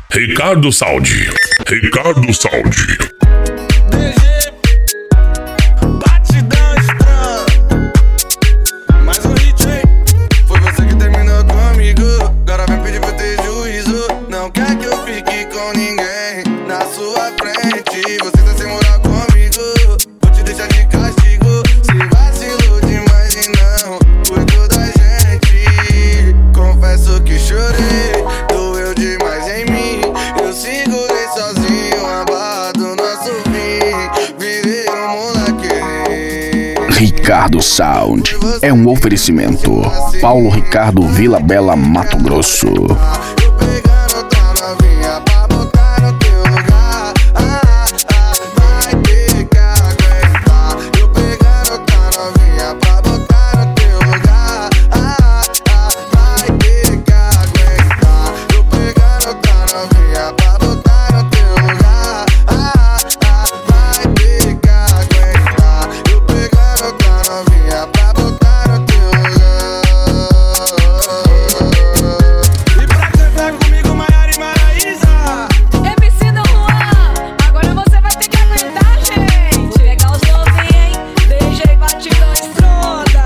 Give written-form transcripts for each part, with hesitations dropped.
Ricardo Saldi. Ricardo Saldi. Batidão estranha. Mais um hit, hein? Foi você que terminou comigo. Agora vem pedir pra eu ter juízo. Não quer que eu fique com ninguém na sua frente. Você tá sem moral comigo. Vou te deixar de castigo. Se vacilou demais e não cuidou da gente. Confesso que chorei, doeu demais em mim. Eu segurei sozinho a barra do nosso fim. Virei moleque. Ricardo Sound é um oferecimento. Paulo Ricardo, Vila Bela, Mato Grosso. Eu pegando outra novinha pra botar no teu lugar. Vai ter que aguentar. Eu pegando outra novinha pra botar no teu lugar. Vai ter que aguentar. Eu pegando outra novinha pra botar no teu lugar. Vai ter que aguentar. Eu pegando outra novinha pra botar no teu lugar. E pra cantar comigo, Maiara e Maraísa. MC Dom Juan, agora você vai ter que aguentar, gente. Pegar os novinhos, hein? DJ Batidão estronda.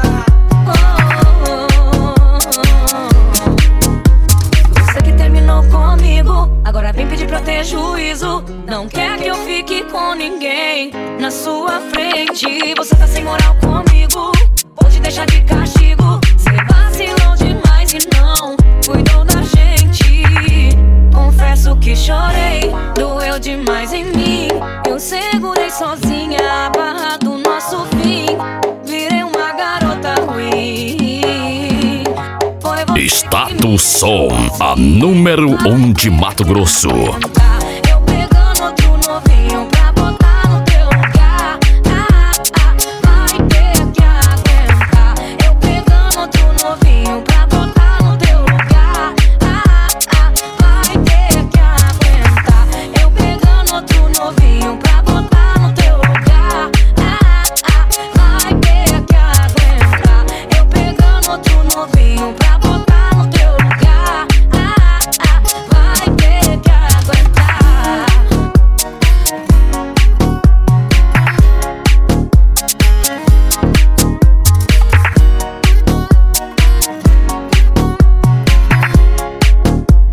Você que terminou comigo, agora vem pedir pra eu ter juízo. Não quer que eu fique com ninguém na sua frente. Você tá sem moral comigo, vou te deixar de castigo. Cê vacilou demais e não cuidou da gente. Confesso que chorei, doeu demais em mim. Eu segurei sozinha a barra do nosso fim. Virei uma garota ruim. Foi você Status Som, a número 1 de Mato Grosso. eu pegando outro novinho pra botar no teu lugar. Vai ter que aguentar. Eu pegando outro novinho pra botar no teu lugar. Vai ter que aguentar. Eu pegando outro novinho pra botar no teu lugar. Vai ter que aguentar. Eu pegando outro novinho pra botar no teu lugar. Vai ter que aguentar.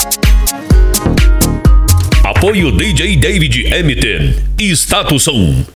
Apoio DJ David MT. Status Som.